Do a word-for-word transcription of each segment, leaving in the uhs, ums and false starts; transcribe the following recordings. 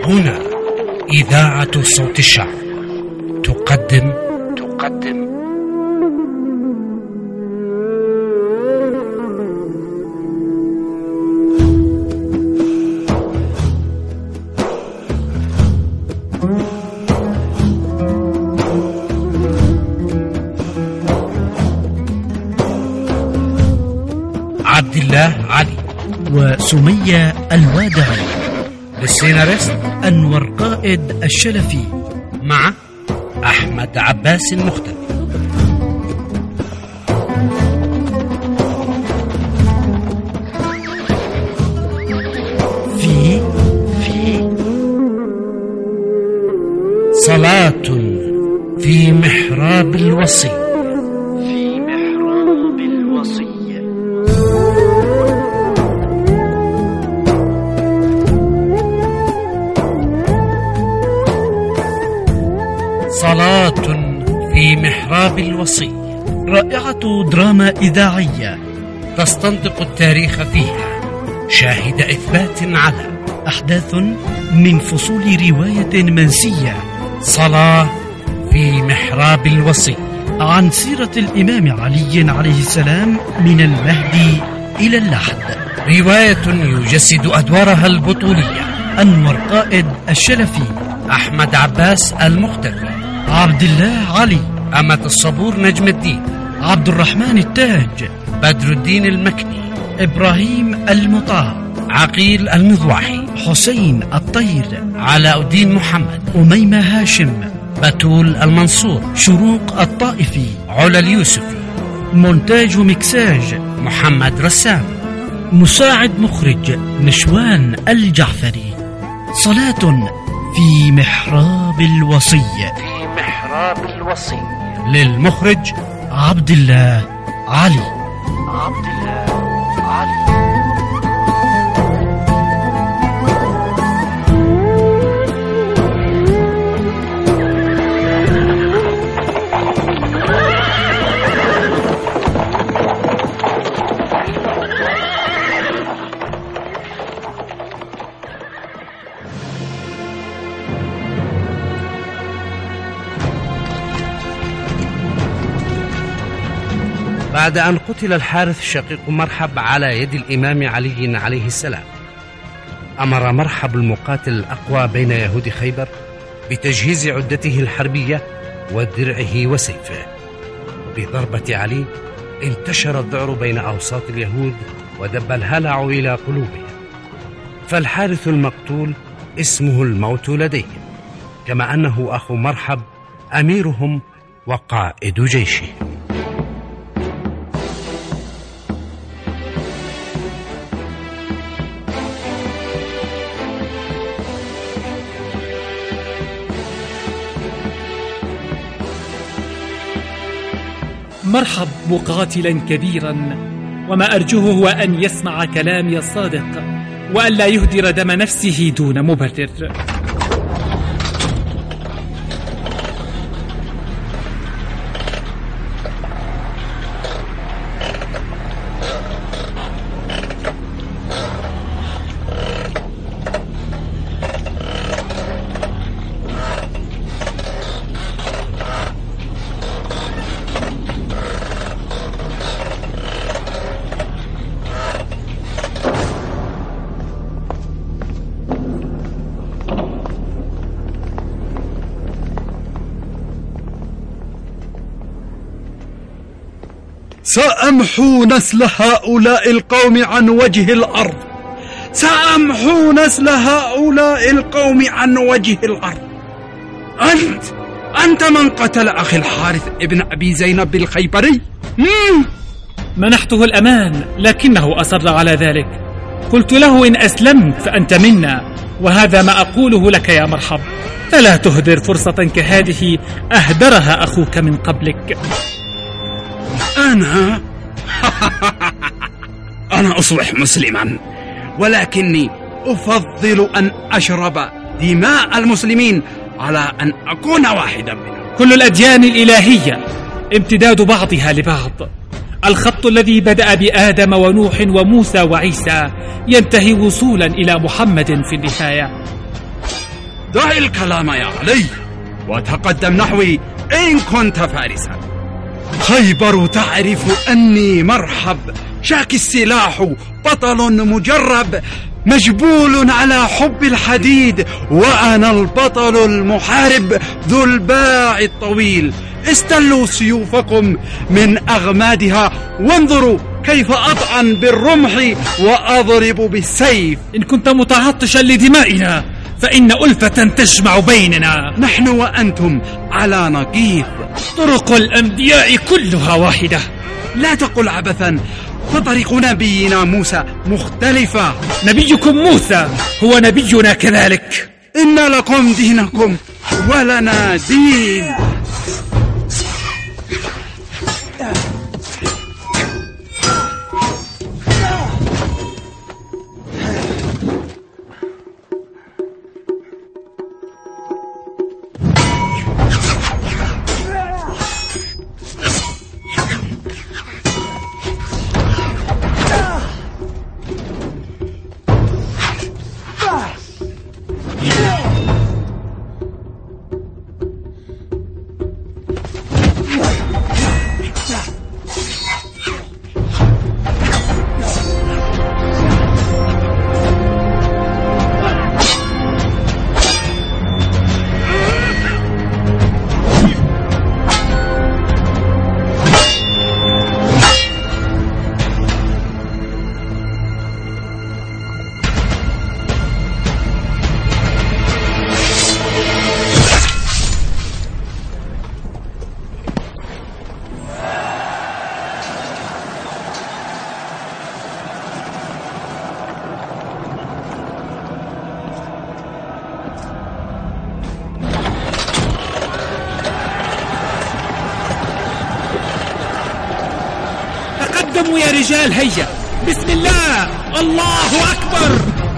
هنا إذاعة صوت الشعب تقدم تقدم عبد الله علي وسمية الوادعي. للسيناريست أنور قائد الشلفي مع أحمد عباس المختفي. في في صلاة في محراب الوصي. في محراب الوصي. صلاة في محراب الوصي، رائعة دراما إذاعية تستنطق التاريخ فيها شاهد إثبات على أحداث من فصول رواية منسية. صلاة في محراب الوصي، عن سيرة الإمام علي عليه السلام من المهدي إلى اللحد. رواية يجسد أدوارها البطولية أنور قائد الشلفي، أحمد عباس المختفي، عبد الله علي، أمة الصبور نجم الدين، عبد الرحمن التاج، بدر الدين المكني، إبراهيم المطاع، عقيل المضواحي، حسين الطير، علاء الدين محمد، أميمة هاشم، بتول المنصور، شروق الطائفي، علا اليوسفي. مونتاج ومكساج محمد رسام. مساعد مخرج نشوان الجعفري. صلاة في محراب الوصي. في محراب الوصي، للمخرج عبد الله علي. عبد الله علي. بعد أن قتل الحارث شقيق مرحب على يد الإمام علي عليه السلام، أمر مرحب المقاتل الأقوى بين يهود خيبر بتجهيز عدته الحربية ودرعه وسيفه. بضربة علي انتشر الذعر بين أوساط اليهود ودب الهلع إلى قلوبهم، فالحارث المقتول اسمه الموت لديهم، كما أنه أخو مرحب أميرهم وقائد جيشهم. مرحب مقاتلا كبيرا، وما أرجوه هو أن يسمع كلامي الصادق وأن لا يهدر دم نفسه دون مبرر. سأمحو نسل هؤلاء القوم عن وجه الأرض. سأمحو نسل هؤلاء القوم عن وجه الأرض. أنت أنت من قتل أخي الحارث ابن أبي زينب الخيبري؟ مم. منحته الأمان لكنه أصر على ذلك. قلت له إن أسلمت فأنت منا، وهذا ما أقوله لك يا مرحب، فلا تهدر فرصة كهذه أهدرها أخوك من قبلك. أنا أنا أصبح مسلما، ولكني أفضل أن أشرب دماء المسلمين على أن أكون واحدا منهم. كل الأديان الإلهية امتداد بعضها لبعض. الخط الذي بدأ بآدم ونوح وموسى وعيسى ينتهي وصولا إلى محمد في النهاية. دع الكلام يا علي وتقدم نحوي إن كنت فارسا. خيبر تعرف أني مرحب شاك السلاح بطل مجرب مجبول على حب الحديد، وأنا البطل المحارب ذو الباع الطويل. استلوا سيوفكم من أغمادها وانظروا كيف أطعن بالرمح وأضرب بالسيف. إن كنت متعطشا لدمائنا فإن ألفة تجمع بيننا. نحن وأنتم على نقيض، طرق الأنبياء كلها واحدة. لا تقل عبثا، فطريق نبينا موسى مختلفة. نبيكم موسى هو نبينا كذلك. إن لكم دينكم ولنا دين. تقدموا يا رجال، هيا بسم الله، الله أكبر.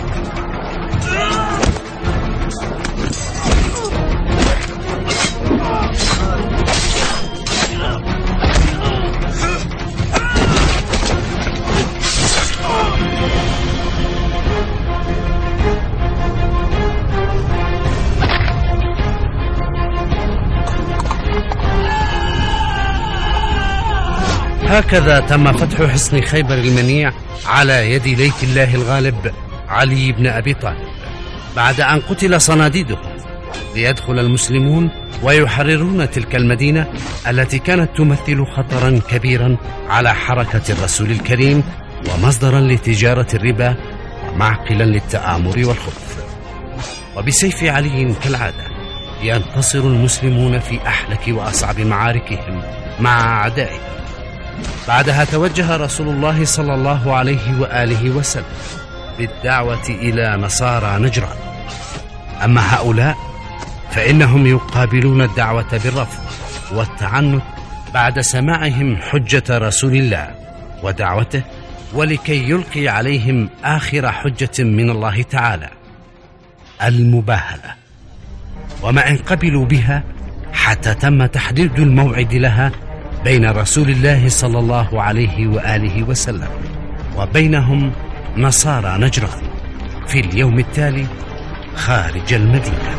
هكذا تم فتح حصن خيبر المنيع على يد ليث الله الغالب علي بن أبي طالب، بعد أن قتل صناديده، ليدخل المسلمون ويحررون تلك المدينة التي كانت تمثل خطرا كبيرا على حركة الرسول الكريم، ومصدرا لتجارة الربا، ومعقلا للتآمر والخبث. وبسيف علي كالعادة ينتصر المسلمون في أحلك وأصعب معاركهم مع أعدائهم. بعدها توجه رسول الله صلى الله عليه وآله وسلم بالدعوة إلى نصارى نجران. أما هؤلاء فإنهم يقابلون الدعوة بالرفض والتعنت بعد سماعهم حجة رسول الله ودعوته، ولكي يلقي عليهم آخر حجة من الله تعالى، المباهلة. وما إن قبلوا بها حتى تم تحديد الموعد لها بين رسول الله صلى الله عليه وآله وسلم وبينهم نصارى نجران في اليوم التالي خارج المدينة.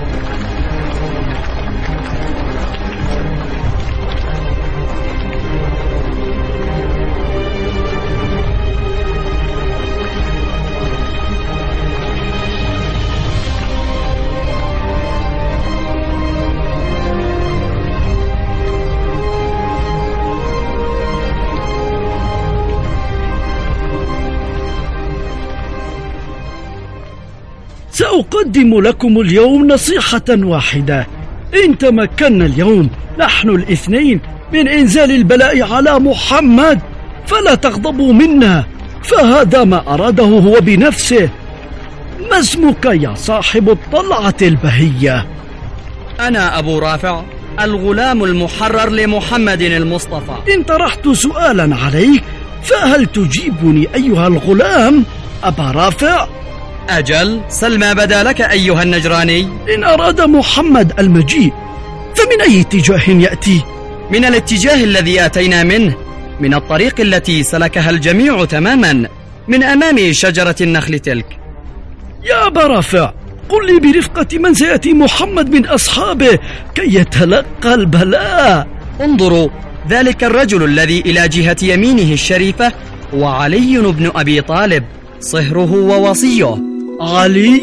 سأقدم لكم اليوم نصيحة واحدة. إن تمكنا اليوم نحن الاثنين من إنزال البلاء على محمد فلا تغضبوا منا، فهذا ما أراده هو بنفسه. ما اسمك يا صاحب الطلعة البهية؟ أنا أبو رافع، الغلام المحرر لمحمد المصطفى. إن طرحت سؤالا عليك فهل تجيبني أيها الغلام أبا رافع؟ أجل، سل ما بدا لك أيها النجراني. إن أراد محمد المجيء فمن أي اتجاه يأتي؟ من الاتجاه الذي أتينا منه، من الطريق التي سلكها الجميع تماما، من أمام شجرة النخل تلك. يا أبا رافع، قل لي برفقة من سيأتي محمد من أصحابه كي يتلقى البلاء. انظروا، ذلك الرجل الذي إلى جهة يمينه الشريفة هو علي بن أبي طالب، صهره ووصيه. علي؟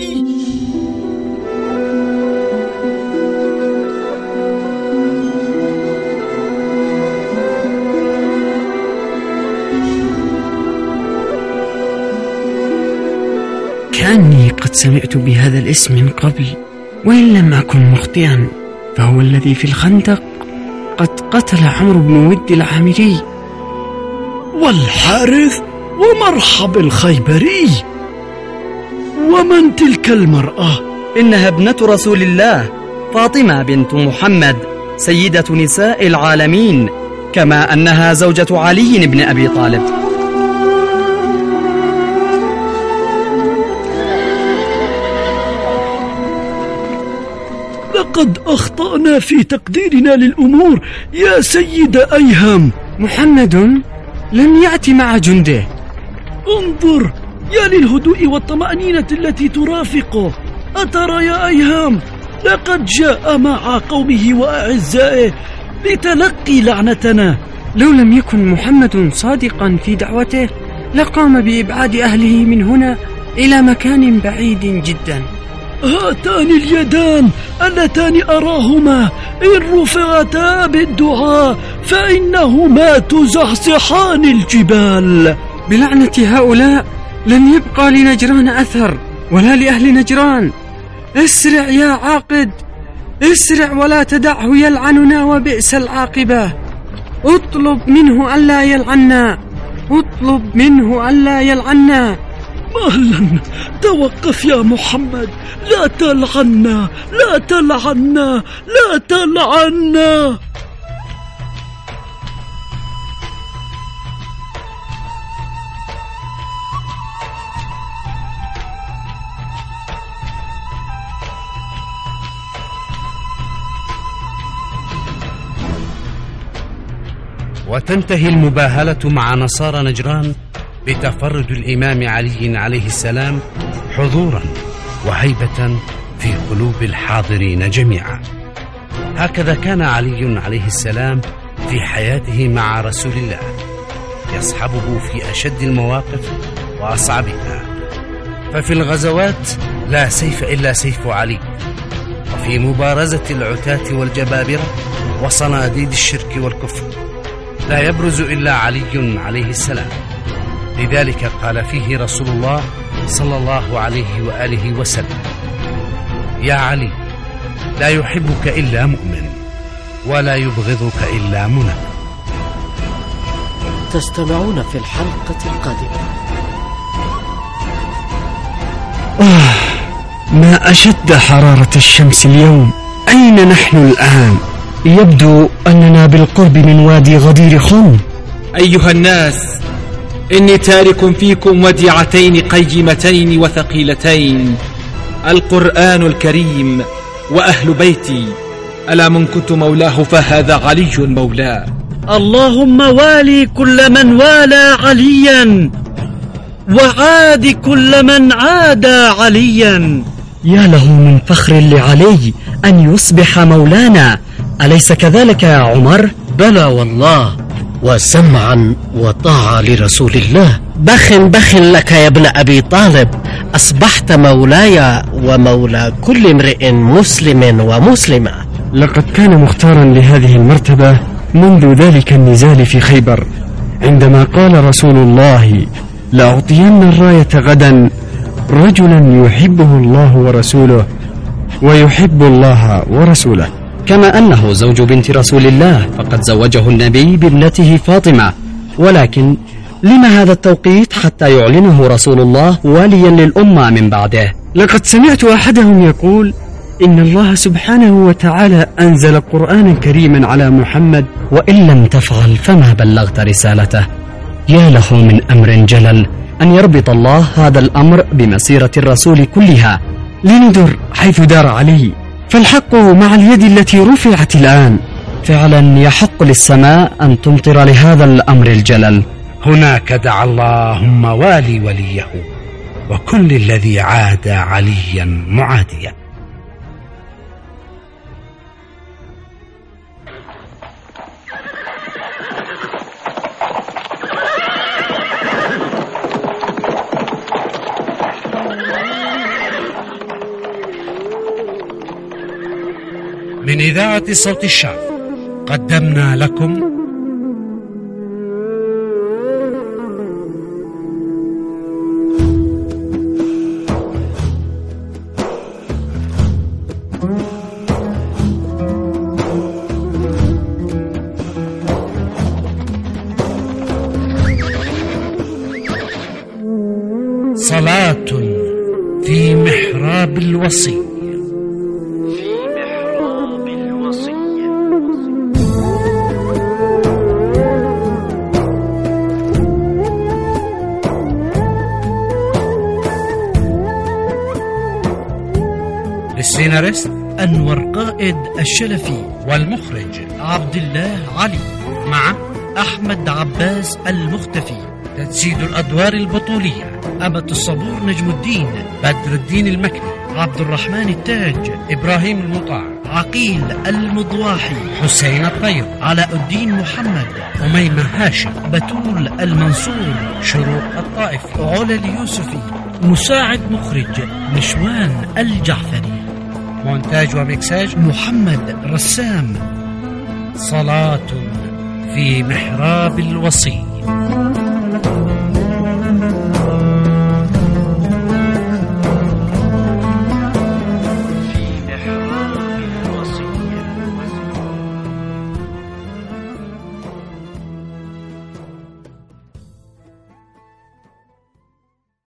كأني قد سمعت بهذا الاسم من قبل، وإن لم أكن مخطئا فهو الذي في الخندق قد قتل عمرو بن ود العامري. والحارث ومرحب الخيبري. ومن تلك المرأة؟ إنها ابنة رسول الله، فاطمة بنت محمد، سيدة نساء العالمين، كما أنها زوجة علي بن أبي طالب. لقد أخطأنا في تقديرنا للأمور يا سيد أيهم. محمد لم يأتي مع جنده. انظر يا للهدوء والطمأنينة التي ترافقه. أترى يا أيهم، لقد جاء مع قومه وأعزائه لتلقي لعنتنا. لو لم يكن محمد صادقا في دعوته لقام بإبعاد أهله من هنا إلى مكان بعيد جدا. هاتان اليدان اللتان أراهما إن رفعتا بالدعاء فإنهما تزحزحان الجبال. بلعنة هؤلاء لن يبقى لنجران أثر ولا لأهل نجران. اسرع يا عاقد، اسرع ولا تدعه يلعننا وبئس العاقبة. اطلب منه ألا يلعنا، اطلب منه ألا يلعنا. مهلا، توقف يا محمد، لا تلعنا، لا تلعنا، لا تلعنا. وتنتهي المباهلة مع نصارى نجران بتفرد الإمام علي عليه السلام حضورا وهيبة في قلوب الحاضرين جميعا. هكذا كان علي عليه السلام في حياته مع رسول الله، يصحبه في أشد المواقف وأصعبها. ففي الغزوات لا سيف إلا سيف علي، وفي مبارزة العتاة والجبابرة وصناديد الشرك والكفر لا يبرز إلا علي عليه السلام. لذلك قال فيه رسول الله صلى الله عليه وآله وسلم: يا علي، لا يحبك إلا مؤمن ولا يبغضك إلا منافق. تستمعون في الحلقة القادمة. آه، ما أشد حرارة الشمس اليوم. أين نحن الآن؟ يبدو أننا بالقرب من وادي غدير خم. أيها الناس، إني تارك فيكم وديعتين قيمتين وثقيلتين: القرآن الكريم وأهل بيتي. ألا من كنت مولاه فهذا علي مولاه. اللهم والي كل من والى عليا وعاد كل من عاد عليا. يا له من فخر لعلي أن يصبح مولانا، أليس كذلك يا عمر؟ بلى والله، وسمعا وطاعة لرسول الله. بخ بخ لك يا ابن أبي طالب، أصبحت مولاي ومولى كل امرئ مسلم ومسلمة. لقد كان مختارا لهذه المرتبة منذ ذلك النزال في خيبر، عندما قال رسول الله: لأعطين الراية غدا رجلا يحبه الله ورسوله ويحب الله ورسوله. كما أنه زوج بنت رسول الله، فقد زوجه النبي بابنته فاطمة. ولكن لما هذا التوقيت حتى يعلنه رسول الله واليا للأمة من بعده؟ لقد سمعت أحدهم يقول إن الله سبحانه وتعالى أنزل قرآنا كريما على محمد، وإن لم تفعل فما بلغت رسالته. يا له من أمر جلل أن يربط الله هذا الأمر بمسيرة الرسول كلها. لندر حيث دار علي، فالحق مع اليد التي رفعت الآن. فعلا يحق للسماء أن تمطر لهذا الأمر الجلل. هناك دعا اللهم والي وليه وكل الذي عاد عليا معاديا. من إذاعة صوت الشعب قدمنا لكم صلاة في محراب الوصي. السيناريست أنور قائد الشلفي، والمخرج عبد الله علي، مع أحمد عباس المختفي. تجسيد الأدوار البطولية: أمة الصبور نجم الدين، بدر الدين المكي، عبد الرحمن التاج، إبراهيم المطاع، عقيل المضواحي، حسين الطيب، علاء الدين محمد، أميمة هاشم، بتول المنصور، شروق الطائفي، علا اليوسفي. مساعد مخرج نشوان الجعفري. مونتاج ومكساج محمد رسام. صلاة في محراب الوصي.